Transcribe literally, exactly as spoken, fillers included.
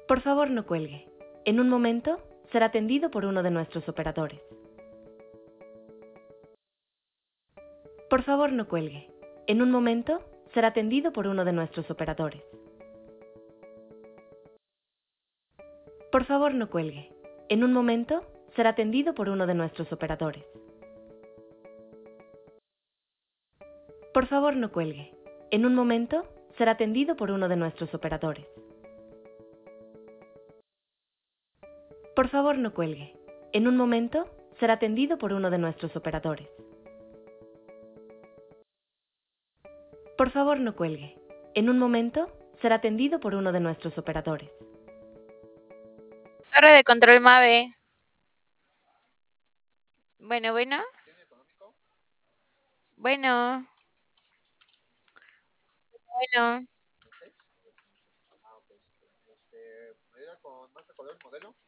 Por favor, no cuelgue. En un momento será atendido por uno de nuestros operadores. Por favor, no cuelgue. En un momento será atendido por uno de nuestros operadores. Por favor, no cuelgue. En un momento será atendido por uno de nuestros operadores. Por favor, no cuelgue. En un momento será atendido por uno de nuestros operadores. Por favor, no cuelgue. En un momento será atendido por uno de nuestros operadores. Por favor, no cuelgue. En un momento será atendido por uno de nuestros operadores. Torre de control MAVE. Bueno, bueno. Bueno. Bueno.